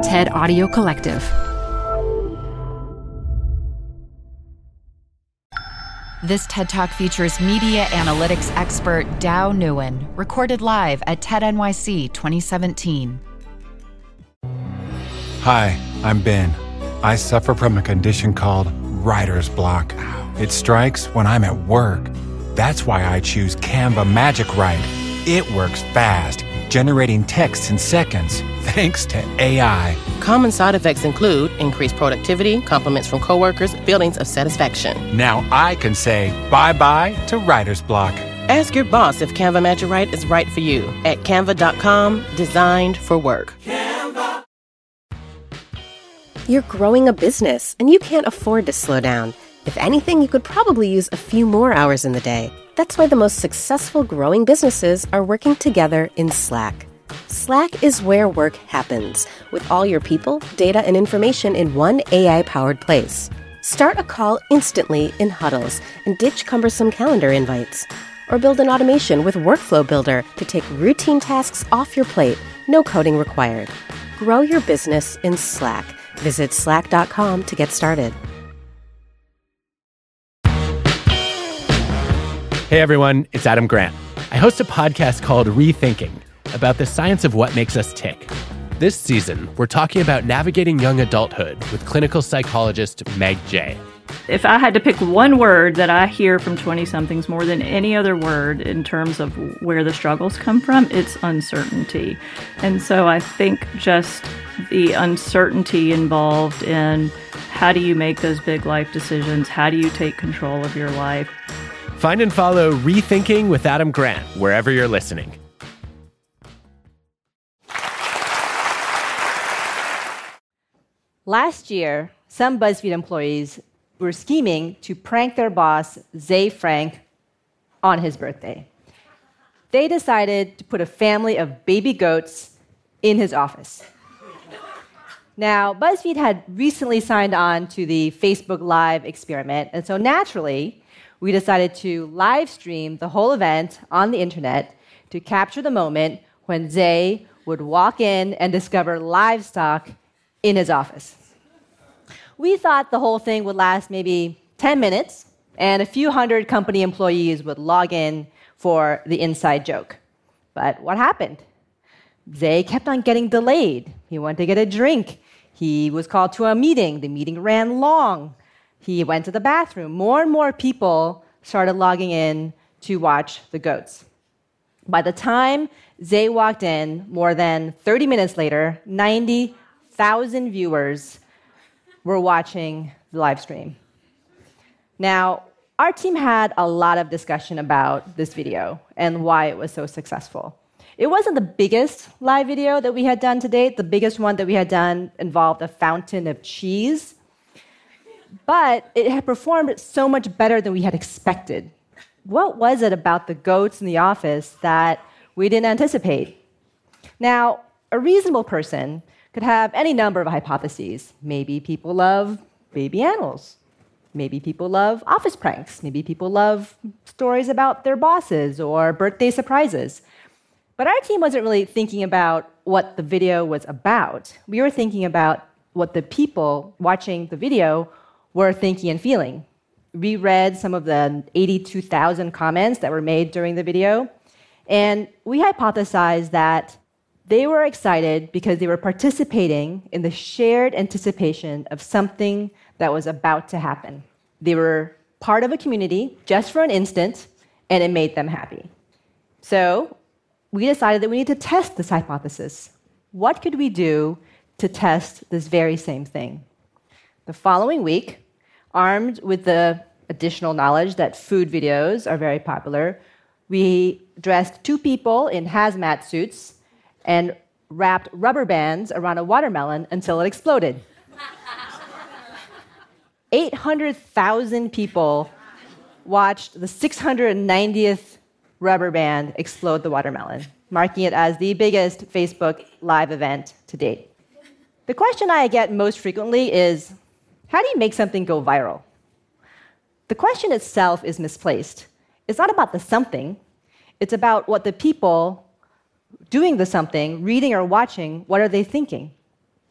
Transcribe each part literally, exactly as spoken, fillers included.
TED Audio Collective. This TED Talk features media analytics expert Dow Nguyen, recorded live at TED N Y C twenty seventeen. Hi, I'm Ben. I suffer from a condition called writer's block. It strikes when I'm at work. That's why I choose Canva Magic Write. It works fast, generating text in seconds, thanks to A I. Common side effects include increased productivity, compliments from coworkers, feelings of satisfaction. Now I can say bye-bye to writer's block. Ask your boss if Canva Magic Write is right for you at canva dot com, designed for work. Canva. You're growing a business, and you can't afford to slow down. If anything, you could probably use a few more hours in the day. That's why the most successful growing businesses are working together in Slack. Slack is where work happens, with all your people, data, and information in one A I-powered place. Start a call instantly in huddles and ditch cumbersome calendar invites. Or build an automation with Workflow Builder to take routine tasks off your plate, no coding required. Grow your business in Slack. Visit slack dot com to get started. Hey everyone, it's Adam Grant. I host a podcast called Rethinking about the science of what makes us tick. This season, we're talking about navigating young adulthood with clinical psychologist Meg Jay. If I had to pick one word that I hear from twenty-somethings more than any other word in terms of where the struggles come from, it's uncertainty. And so I think just the uncertainty involved in how do you make those big life decisions? How do you take control of your life? Find and follow Rethinking with Adam Grant wherever you're listening. Last year, some BuzzFeed employees were scheming to prank their boss, Ze Frank, on his birthday. They decided to put a family of baby goats in his office. Now, BuzzFeed had recently signed on to the Facebook Live experiment, and so naturally, we decided to live stream the whole event on the internet to capture the moment when Ze would walk in and discover livestock in his office. We thought the whole thing would last maybe ten minutes, and a few hundred company employees would log in for the inside joke. But what happened? Ze kept on getting delayed. He went to get a drink. He was called to a meeting. The meeting ran long. He went to the bathroom. More and more people started logging in to watch the goats. By the time Ze walked in, more than thirty minutes later, ninety thousand viewers were watching the live stream. Now, our team had a lot of discussion about this video and why it was so successful. It wasn't the biggest live video that we had done to date. The biggest one that we had done involved a fountain of cheese. But it had performed so much better than we had expected. What was it about the goats in the office that we didn't anticipate? Now, a reasonable person could have any number of hypotheses. Maybe people love baby animals. Maybe people love office pranks. Maybe people love stories about their bosses or birthday surprises. But our team wasn't really thinking about what the video was about. We were thinking about what the people watching the video were thinking and feeling. We read some of the eighty-two thousand comments that were made during the video, and we hypothesized that they were excited because they were participating in the shared anticipation of something that was about to happen. They were part of a community just for an instant, and it made them happy. So we decided that we need to test this hypothesis. What could we do to test this very same thing? The following week, armed with the additional knowledge that food videos are very popular, we dressed two people in hazmat suits and wrapped rubber bands around a watermelon until it exploded. eight hundred thousand people watched the six hundred ninetieth rubber band explode the watermelon, marking it as the biggest Facebook Live event to date. The question I get most frequently is, how do you make something go viral? The question itself is misplaced. It's not about the something. It's about what the people doing the something, reading or watching, what are they thinking?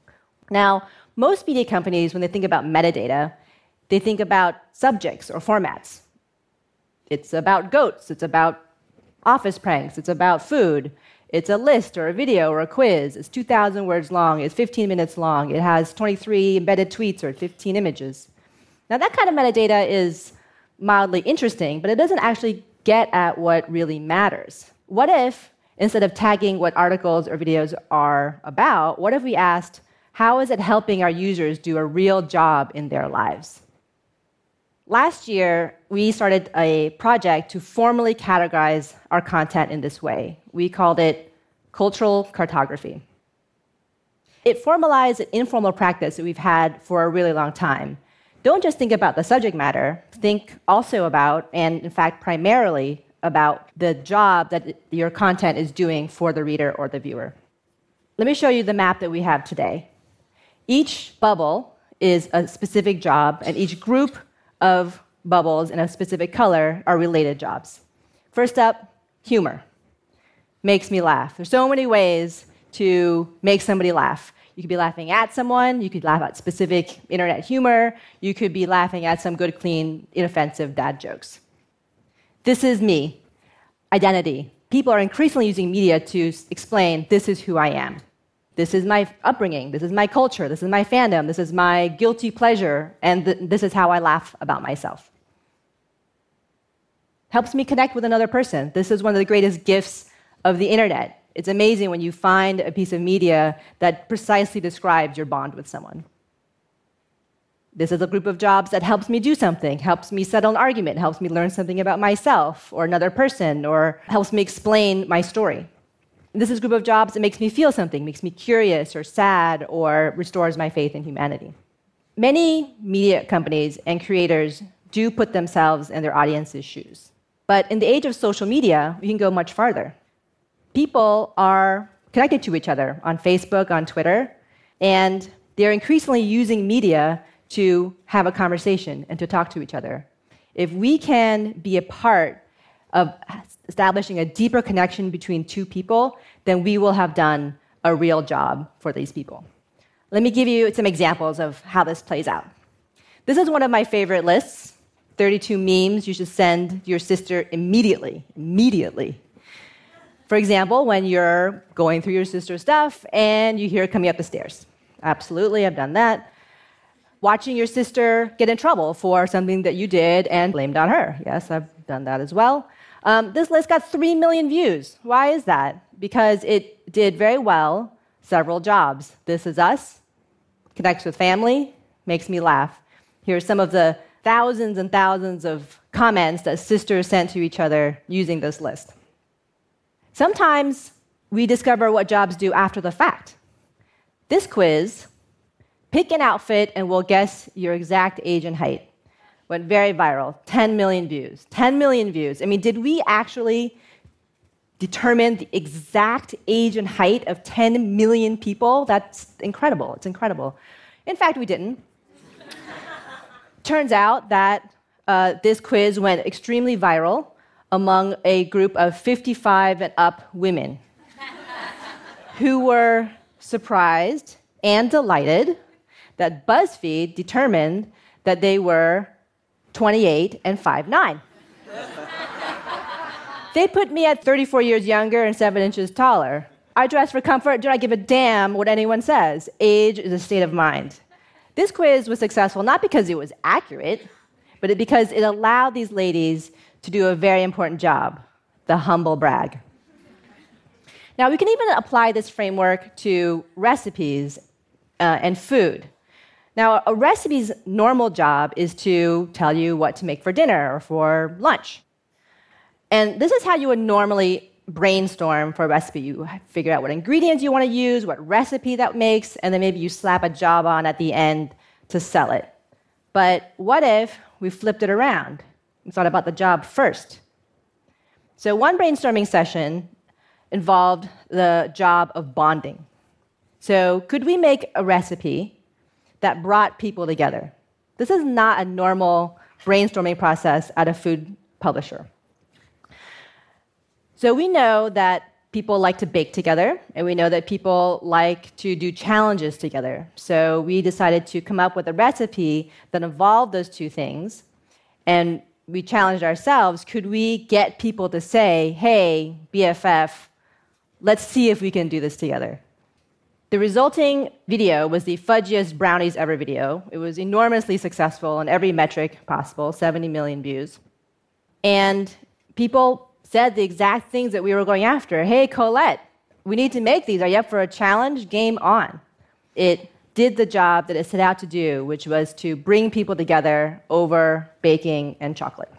Now, most media companies, when they think about metadata, they think about subjects or formats. It's about goats, it's about office pranks, it's about food, it's a list or a video or a quiz, it's two thousand words long, it's fifteen minutes long, it has twenty-three embedded tweets or fifteen images. Now, that kind of metadata is mildly interesting, but it doesn't actually get at what really matters. What if, instead of tagging what articles or videos are about, what if we asked, how is it helping our users do a real job in their lives? Last year, we started a project to formally categorize our content in this way. We called it cultural cartography. It formalized an informal practice that we've had for a really long time. Don't just think about the subject matter, think also about, and in fact, primarily about the job that your content is doing for the reader or the viewer. Let me show you the map that we have today. Each bubble is a specific job, and each group of bubbles in a specific color are related jobs. First up, humor. Makes me laugh. There's so many ways to make somebody laugh. You could be laughing at someone, you could laugh at specific internet humor, you could be laughing at some good, clean, inoffensive dad jokes. This is me. Identity. People are increasingly using media to explain, this is who I am. This is my upbringing, this is my culture, this is my fandom, this is my guilty pleasure, and th- this is how I laugh about myself. Helps me connect with another person. This is one of the greatest gifts of the internet. It's amazing when you find a piece of media that precisely describes your bond with someone. This is a group of jobs that helps me do something, helps me settle an argument, helps me learn something about myself or another person, or helps me explain my story. This is a group of jobs that makes me feel something, makes me curious or sad, or restores my faith in humanity. Many media companies and creators do put themselves in their audience's shoes. But in the age of social media, we can go much farther. People are connected to each other on Facebook, on Twitter, and they're increasingly using media to have a conversation and to talk to each other. If we can be a part of establishing a deeper connection between two people, then we will have done a real job for these people. Let me give you some examples of how this plays out. This is one of my favorite lists, thirty-two memes you should send your sister immediately, immediately. For example, when you're going through your sister's stuff and you hear her coming up the stairs. Absolutely, I've done that. Watching your sister get in trouble for something that you did and blamed on her. Yes, I've done that as well. Um, this list got three million views. Why is that? Because it did very well several jobs. This is us, connects with family, makes me laugh. Here's some of the thousands and thousands of comments that sisters sent to each other using this list. Sometimes we discover what jobs do after the fact. This quiz, pick an outfit and we'll guess your exact age and height, went very viral, ten million views. ten million views. I mean, did we actually determine the exact age and height of ten million people? That's incredible. It's incredible. In fact, we didn't. Turns out that uh, this quiz went extremely viral among a group of fifty-five and up women who were surprised and delighted that BuzzFeed determined that they were twenty-eight and five foot nine. They put me at thirty-four years younger and seven inches taller. I dress for comfort, do not give a damn what anyone says. Age is a state of mind. This quiz was successful not because it was accurate, but because it allowed these ladies to do a very important job, the humble brag. Now, we can even apply this framework to recipes uh, and food. Now, a recipe's normal job is to tell you what to make for dinner or for lunch. And this is how you would normally brainstorm for a recipe. You figure out what ingredients you want to use, what recipe that makes, and then maybe you slap a job on at the end to sell it. But what if we flipped it around? We thought about the job first. So one brainstorming session involved the job of bonding. So could we make a recipe that brought people together? This is not a normal brainstorming process at a food publisher. So we know that people like to bake together, and we know that people like to do challenges together. So we decided to come up with a recipe that involved those two things, and we challenged ourselves, could we get people to say, hey, B F F, let's see if we can do this together. The resulting video was the fudgiest brownies ever video. It was enormously successful on every metric possible, seventy million views. And people said the exact things that we were going after. Hey, Colette, we need to make these. Are you up for a challenge? Game on. It did the job that it set out to do, which was to bring people together over baking and chocolate.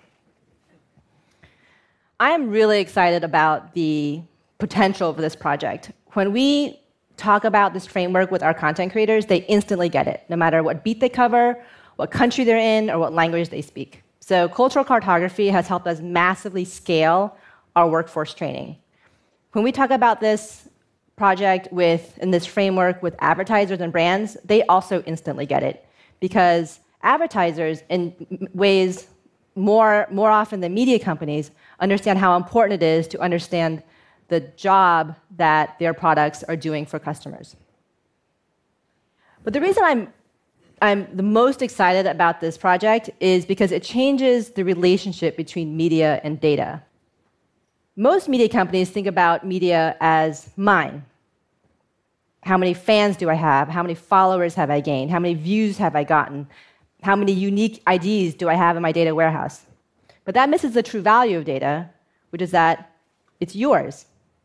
I am really excited about the potential for this project. When we talk about this framework with our content creators, they instantly get it, no matter what beat they cover, what country they're in, or what language they speak. So cultural cartography has helped us massively scale our workforce training. When we talk about this project with, in this framework with advertisers and brands, they also instantly get it, because advertisers, in ways more, more often than media companies, understand how important it is to understand the job that their products are doing for customers. But the reason I'm, I'm the most excited about this project is because it changes the relationship between media and data. Most media companies think about media as mine. How many fans do I have? How many followers have I gained? How many views have I gotten? How many unique I Ds do I have in my data warehouse? But that misses the true value of data, which is that it's yours.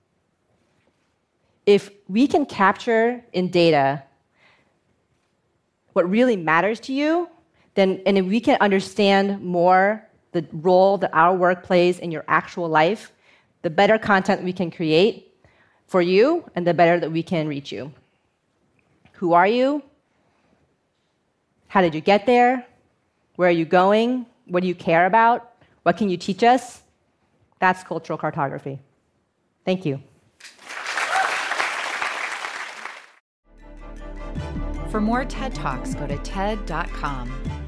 If we can capture in data what really matters to you, then, and if we can understand more the role that our work plays in your actual life, the better content we can create for you, and the better that we can reach you. Who are you? How did you get there? Where are you going? What do you care about? What can you teach us? That's cultural cartography. Thank you. For more TED Talks, go to T E D dot com.